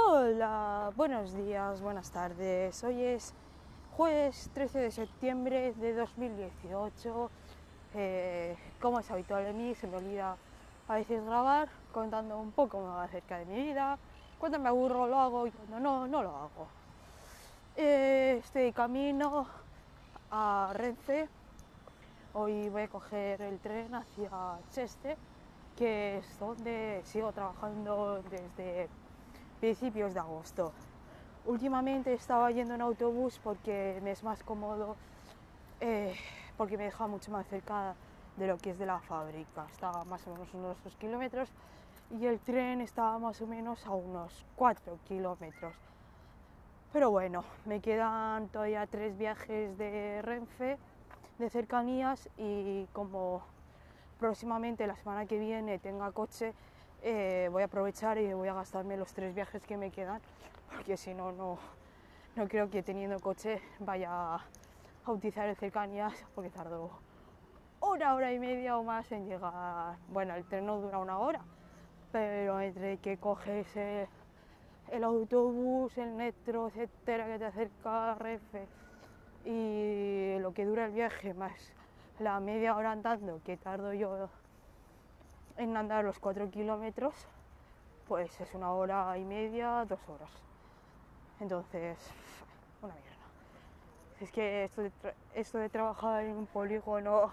Hola, buenos días, buenas tardes. Hoy es jueves 13 de septiembre de 2018. Como es habitual en mí, se me olvida a veces grabar contando un poco acerca de mi vida. Cuando me aburro lo hago y cuando no, no lo hago. Estoy de camino a Renfe. Hoy voy a coger el tren hacia Cheste, que es donde sigo trabajando desde principios de agosto. Últimamente estaba yendo en autobús porque me es más cómodo, porque me deja mucho más cerca de lo que es de la fábrica. Estaba más o menos unos 2 kilómetros y el tren estaba más o menos a unos 4 kilómetros. Pero bueno, me quedan todavía 3 viajes de Renfe, de cercanías, y como próximamente la semana que viene tenga coche, voy a aprovechar y voy a gastarme los 3 viajes que me quedan, porque si no, no creo que teniendo coche vaya a utilizar el cercanías, porque tardo una hora y media o más en llegar. Bueno, el tren no dura una hora, pero entre que coges el autobús, el metro, etcétera, que te acerca a Renfe, y lo que dura el viaje, más la media hora andando que tardo yo en andar los 4 kilómetros, pues es una hora y media, 2 horas. Entonces, una mierda. Es que esto de trabajar en un polígono,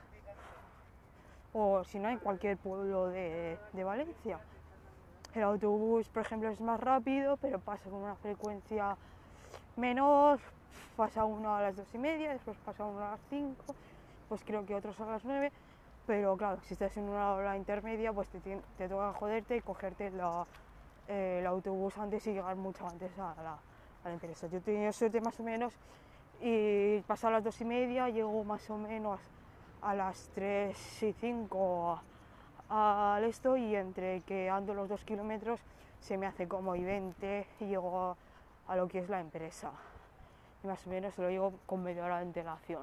o si no en cualquier pueblo de Valencia, el autobús, por ejemplo, es más rápido, pero pasa con una frecuencia menor. Pasa uno a las 2:30, después pasa uno a las 5, pues creo que otros a las 9. Pero claro, si estás en una hora intermedia, pues te toca joderte y cogerte el autobús antes y llegar mucho antes a la empresa. Yo he tenido suerte más o menos, y pasado las 2:30 llego más o menos a las 3:05 al esto, y entre que ando los 2 kilómetros se me hace como y 20 y llego a lo que es la empresa. Y más o menos se lo digo con media hora de antelación.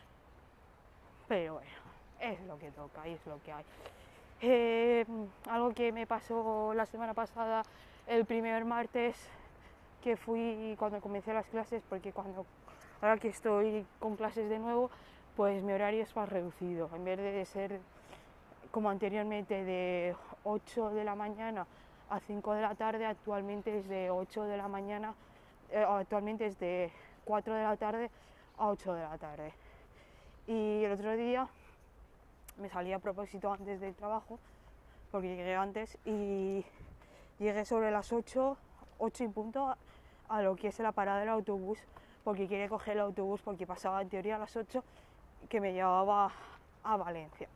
Pero bueno, es lo que toca y es lo que hay. Algo que me pasó la semana pasada, el primer martes que fui cuando comencé las clases, porque ahora que estoy con clases de nuevo, pues mi horario es más reducido. En vez de ser como anteriormente de 8 de la mañana a 5 de la tarde, actualmente es de 8 de la mañana, actualmente es de 4 de la tarde a 8 de la tarde. Y el otro día me salí a propósito antes del trabajo, porque llegué antes, y llegué sobre las 8 y punto a lo que es la parada del autobús, porque quería coger el autobús porque pasaba en teoría a las 8 que me llevaba a Valencia,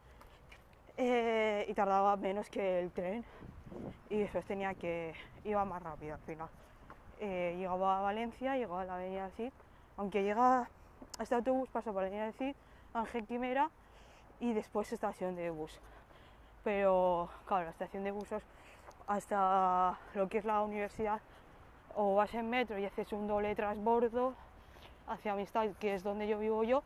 y tardaba menos que el tren, y después iba más rápido al final. Llegaba a Valencia, llegaba a la avenida del Cid, aunque llega este autobús pasa por la avenida del Cid, Ángel Quimera y después estación de bus. Pero claro, la estación de buses hasta lo que es la universidad, o vas en metro y haces un doble transbordo hacia Amistad, que es donde yo vivo yo,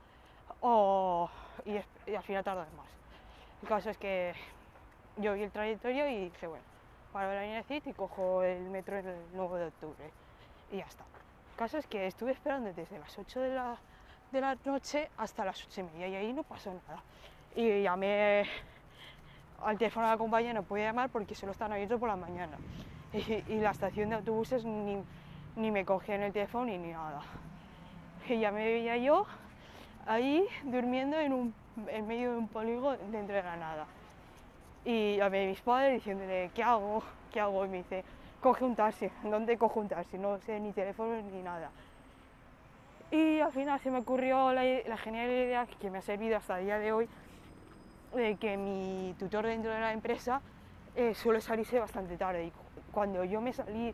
y al final tardas más. El caso es que yo vi el trayectorio y dije, bueno, para ver la avenida Cid y cojo el metro el 9 de octubre y ya está. El caso es que estuve esperando desde las 8 de la noche hasta las 8:30 y ahí no pasó nada. Y llamé al teléfono de la compañía, no podía llamar porque solo están abiertos por la mañana. Y la estación de autobuses ni me cogían el teléfono ni nada. Y ya me veía yo ahí durmiendo en medio de un polígono dentro de la nada. Y llamé a mis padres diciéndole, ¿qué hago? ¿Qué hago? Y me dice, coge un taxi. ¿Dónde cojo un taxi? No sé ni teléfono ni nada. Y al final se me ocurrió la genial idea, que me ha servido hasta el día de hoy, de que mi tutor dentro de la empresa suele salirse bastante tarde. Y cuando me salí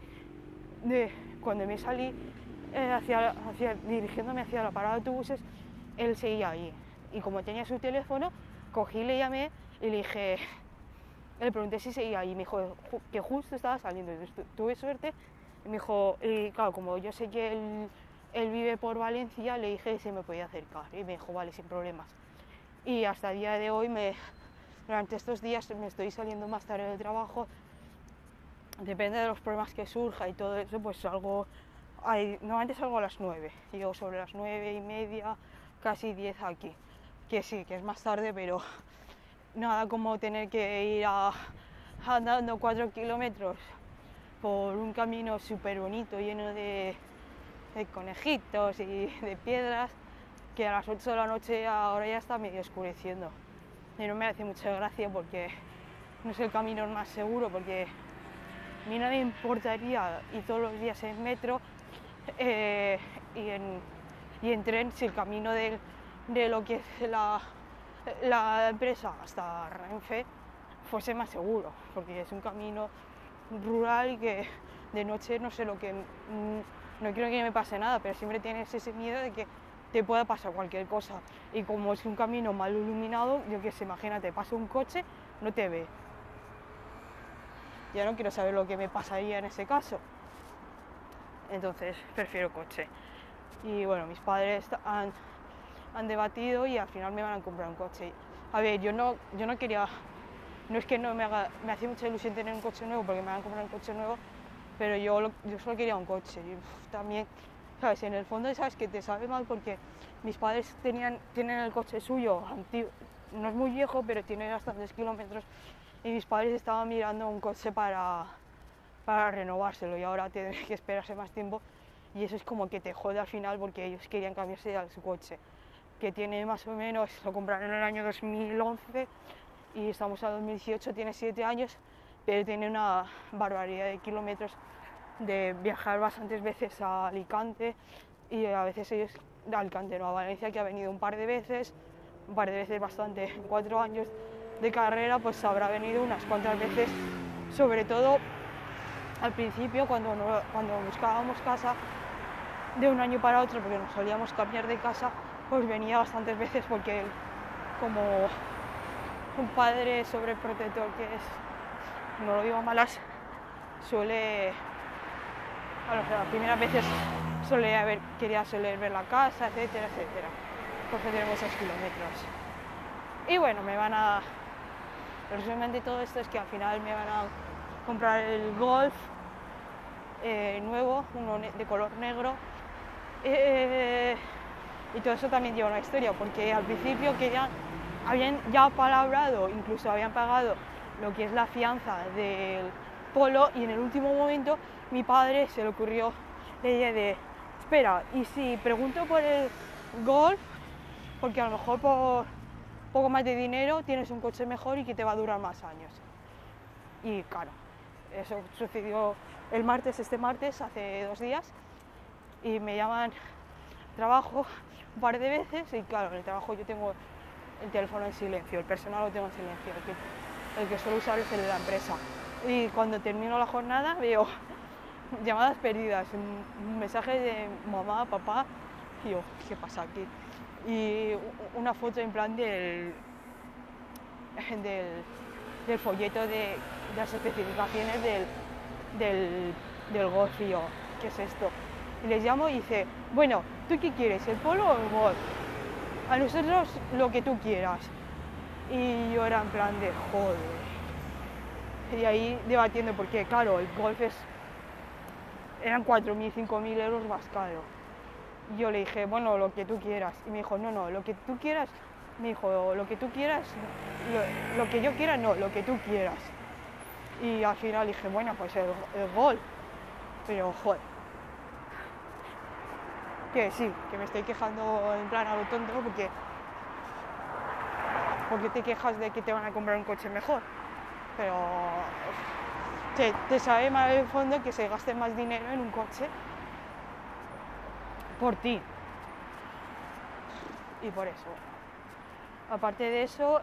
dirigiéndome hacia la parada de autobuses, él seguía ahí. Y como tenía su teléfono, cogí, le llamé y le pregunté si seguía ahí. Y me dijo que justo estaba saliendo. Entonces, tuve suerte. Y me dijo, y claro, como yo sé que él vive por Valencia, le dije si me podía acercar. Y me dijo, vale, sin problemas. Y hasta el día de hoy, durante estos días me estoy saliendo más tarde del trabajo, depende de los problemas que surja y todo eso, pues normalmente salgo a las 9, llego sobre las 9:30, casi 10 aquí, que sí, que es más tarde, pero nada como tener que ir andando 4 kilómetros por un camino súper bonito, lleno de conejitos y de piedras, que a las 8 de la noche ahora ya está medio oscureciendo. Y no me hace mucha gracia porque no es el camino más seguro, porque a mí no me importaría ir todos los días en metro y en tren si el camino de lo que es la empresa hasta Renfe fuese más seguro, porque es un camino rural y que de noche no sé no quiero que me pase nada, pero siempre tienes ese miedo de que te pueda pasar cualquier cosa. Y como es un camino mal iluminado, yo qué sé, imagínate, pasa un coche, no te ve. Ya no quiero saber lo que me pasaría en ese caso. Entonces prefiero coche. Y bueno, mis padres han debatido y al final me van a comprar un coche. A ver, yo no quería, no es que no me hacía mucha ilusión tener un coche nuevo porque me van a comprar un coche nuevo, pero yo solo quería un coche. Y también, ¿sabes? En el fondo, ¿sabes? Que te sabe mal porque mis padres tienen el coche suyo, antiguo, no es muy viejo, pero tiene bastantes kilómetros, y mis padres estaban mirando un coche para renovárselo y ahora tienen que esperarse más tiempo y eso es como que te jode al final porque ellos querían cambiarse a su coche, que tiene más o menos, lo compraron en el año 2011 y estamos a 2018, tiene 7 años, pero tiene una barbaridad de kilómetros, de viajar bastantes veces a Alicante y a veces ellos, de Alicante no, a Valencia, que ha venido un par de veces bastante, en 4 años de carrera pues habrá venido unas cuantas veces, sobre todo al principio cuando buscábamos casa de un año para otro porque nos solíamos cambiar de casa, pues venía bastantes veces porque él, como un padre sobreprotector que es, no lo digo a malas, las primeras veces quería ver la casa, etcétera, etcétera, porque tenemos esos kilómetros. Y bueno, el resumen de todo esto es que al final me van a comprar el Golf nuevo, uno de color negro, y todo eso también lleva una historia, porque al principio habían ya palabrado, incluso habían pagado lo que es la fianza del Polo, y en el último momento mi padre se le ocurrió la idea de, espera, y si pregunto por el Golf, porque a lo mejor por poco más de dinero tienes un coche mejor y que te va a durar más años. Y claro, eso sucedió este martes, hace 2 días, y me llaman trabajo un par de veces y claro, en el trabajo yo tengo el teléfono en silencio, el personal lo tengo en silencio, el que suelo usar es el de la empresa. Y cuando termino la jornada veo llamadas perdidas, un mensaje de mamá, papá, y yo, ¿qué pasa aquí? Y una foto en plan del folleto de las especificaciones del Golf, y yo, ¿qué es esto? Y les llamo y dice, bueno, ¿tú qué quieres, el Polo o el Golf? A nosotros lo que tú quieras. Y yo era en plan de joder. Y ahí debatiendo porque claro, el Golf eran 4.000, 5.000 euros más caro. Y yo le dije, bueno, lo que tú quieras. Y me dijo, no, lo que tú quieras. Me dijo, lo que tú quieras, lo que yo quiera, no, lo que tú quieras. Y al final dije, bueno, pues el Golf. Pero joder. Que sí, que me estoy quejando en plan a lo tonto porque te quejas de que te van a comprar un coche mejor. Pero te sabe mal en el fondo que se gaste más dinero en un coche por ti. Y por eso. Aparte de eso,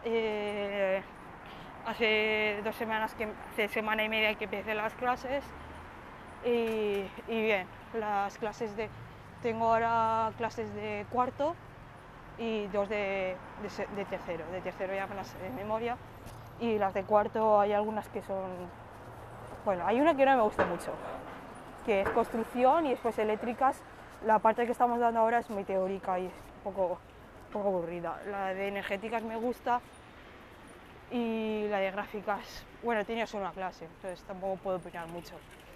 hace 2 semanas, hace semana y media que empecé las clases y bien, tengo ahora clases de cuarto y 2 de tercero. De tercero ya me las sé de memoria y las de cuarto hay algunas que son, bueno, hay una que no me gusta mucho, que es construcción, y después eléctricas. La parte que estamos dando ahora es muy teórica y es un poco aburrida. La de energéticas me gusta, y la de gráficas, bueno, tenía solo una clase, entonces tampoco puedo opinar mucho.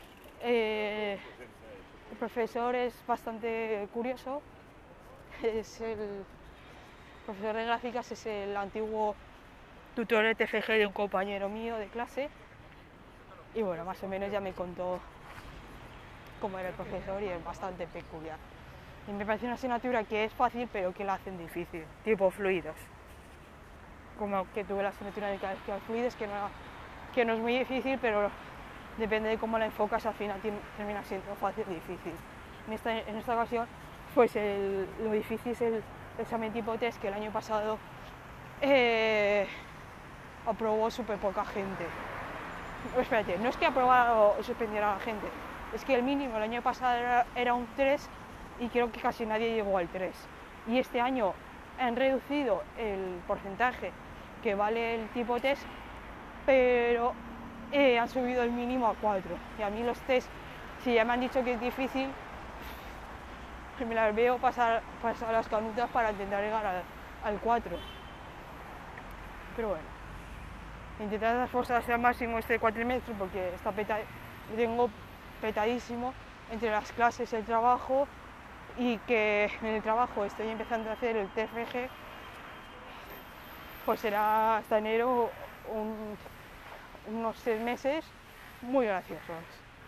El profesor es bastante curioso, es el profesor de gráficas, es el antiguo tutor de TFG de un compañero mío de clase, y bueno, más o menos ya me contó cómo era el profesor y es bastante peculiar. Y me parece una asignatura que es fácil pero que la hacen difícil, tipo fluidos. Como que tuve la asignatura de fluidos que no es muy difícil, pero depende de cómo la enfocas, al final termina siendo fácil y difícil. En esta ocasión, pues lo difícil es el examen tipo test, que el año pasado aprobó súper poca gente. Espérate, no es que aprobara o suspendiera a la gente, es que el mínimo el año pasado era un 3 y creo que casi nadie llegó al 3. Y este año han reducido el porcentaje que vale el tipo test, pero han subido el mínimo a 4. Y a mí los test, si ya me han dicho que es difícil, me las veo pasar las canutas para intentar llegar al 4. Pero bueno, intentar esforzarse al máximo este cuatrimestre porque tengo petadísimo entre las clases y el trabajo, y que en el trabajo estoy empezando a hacer el TFG, pues será hasta enero unos 6 meses muy graciosos.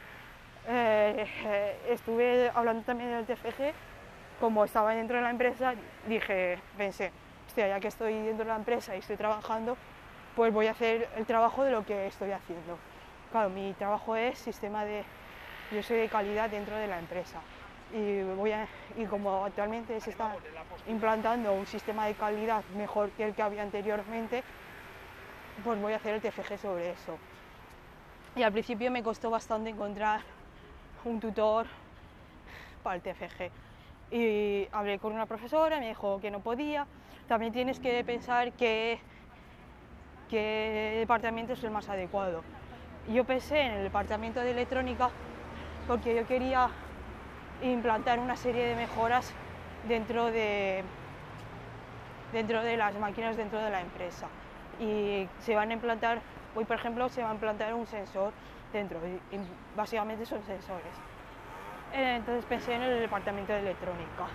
Estuve hablando también del TFG, como estaba dentro de la empresa, pensé, hostia, ya que estoy dentro de la empresa y estoy trabajando, pues voy a hacer el trabajo de lo que estoy haciendo. Claro, mi trabajo es yo soy de calidad dentro de la empresa. Y como actualmente se está implantando un sistema de calidad mejor que el que había anteriormente, pues voy a hacer el TFG sobre eso. Y al principio me costó bastante encontrar un tutor para el TFG. Y hablé con una profesora, me dijo que no podía. También tienes que pensar qué departamento es el más adecuado. Yo pensé en el departamento de electrónica porque yo quería implantar una serie de mejoras dentro de las máquinas dentro de la empresa, y hoy por ejemplo se va a implantar un sensor dentro, y básicamente son sensores. Entonces pensé en el departamento de electrónica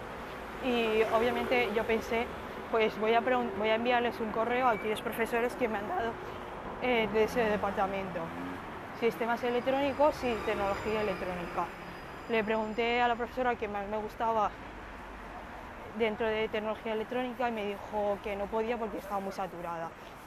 y obviamente yo pensé, pues voy a enviarles un correo a aquellos profesores que me han dado de ese departamento, sistemas electrónicos y tecnología electrónica. Le pregunté a la profesora que más me gustaba dentro de tecnología electrónica y me dijo que no podía porque estaba muy saturada.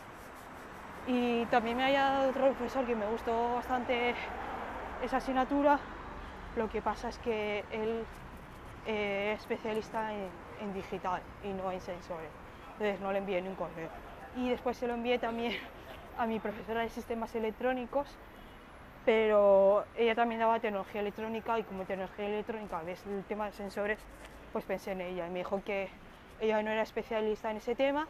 Y también me había dado otro profesor que me gustó bastante esa asignatura, lo que pasa es que él es especialista en digital y no en sensores, entonces no le envié ni un correo. Y después se lo envié también a mi profesora de sistemas electrónicos, pero ella también daba tecnología electrónica, y como tecnología electrónica ves el tema de sensores, pues pensé en ella y me dijo que ella no era especialista en ese tema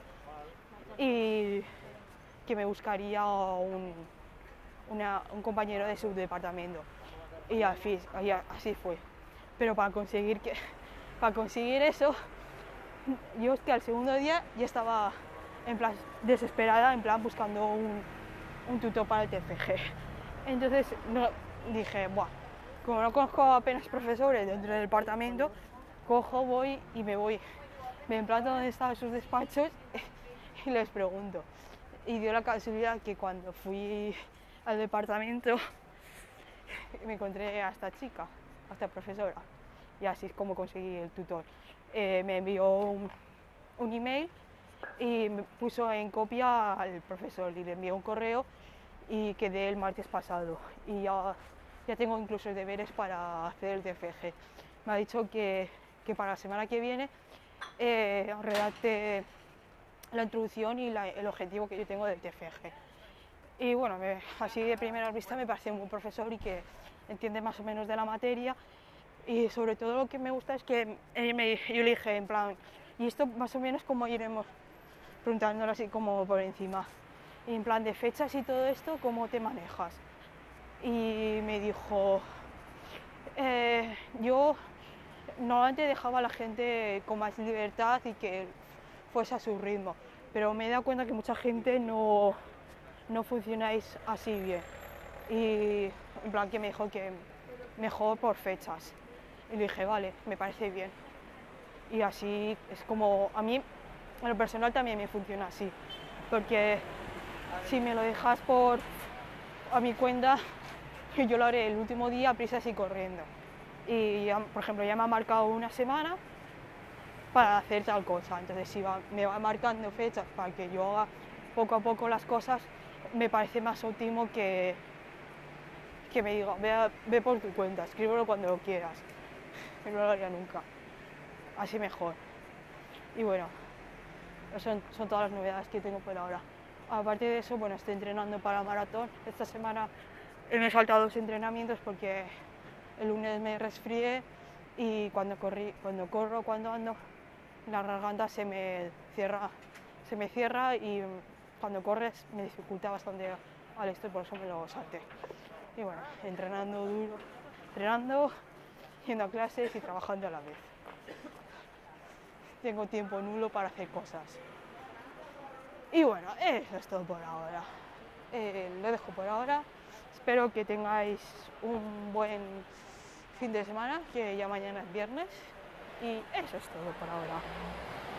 y que me buscaría un compañero de su departamento. Y así fue. Pero para conseguir eso, yo es que al segundo día ya estaba en plan desesperada, en plan buscando un tutor para el TFG. Entonces dije, buah, como no conozco apenas profesores dentro del departamento, voy y me implanto donde estaban sus despachos y les pregunto. Y dio la casualidad que cuando fui al departamento me encontré a esta chica, a esta profesora, y así es como conseguí el tutor. Me envió un email y me puso en copia al profesor y le envió un correo, y quedé el martes pasado y ya tengo incluso deberes para hacer el TFG. Me ha dicho que para la semana que viene redacte la introducción y el objetivo que yo tengo del TFG. Y bueno, así de primera vista me parece un buen profesor y que entiende más o menos de la materia, y sobre todo lo que me gusta es que yo le dije en plan, y esto más o menos como iremos preguntándolo así como por encima, y en plan de fechas y todo esto, ¿cómo te manejas? Y me dijo, yo normalmente dejaba a la gente con más libertad y que fuese a su ritmo, pero me he dado cuenta que mucha gente no funcionáis así bien. Y en plan que me dijo que mejor por fechas. Y le dije, vale, me parece bien. Y así es como, a mí, en lo personal también me funciona así. Porque si me lo dejas a mi cuenta, yo lo haré el último día a prisas y corriendo. Y ya, por ejemplo, ya me ha marcado una semana para hacer tal cosa. Entonces, si me va marcando fechas para que yo haga poco a poco las cosas, me parece más óptimo que me diga, ve por tu cuenta, escríbelo cuando lo quieras. No lo haría nunca. Así mejor. Y bueno, son todas las novedades que tengo por ahora. Aparte de eso, bueno, estoy entrenando para maratón. Esta semana me he saltado 2 entrenamientos porque el lunes me resfrié y cuando ando, la garganta se me cierra y cuando corres me dificulta bastante al esto y por eso me lo salté. Y bueno, entrenando duro, yendo a clases y trabajando a la vez. Tengo tiempo nulo para hacer cosas. Y bueno, eso es todo por ahora. Lo dejo por ahora. Espero que tengáis un buen fin de semana, que ya mañana es viernes. Y eso es todo por ahora.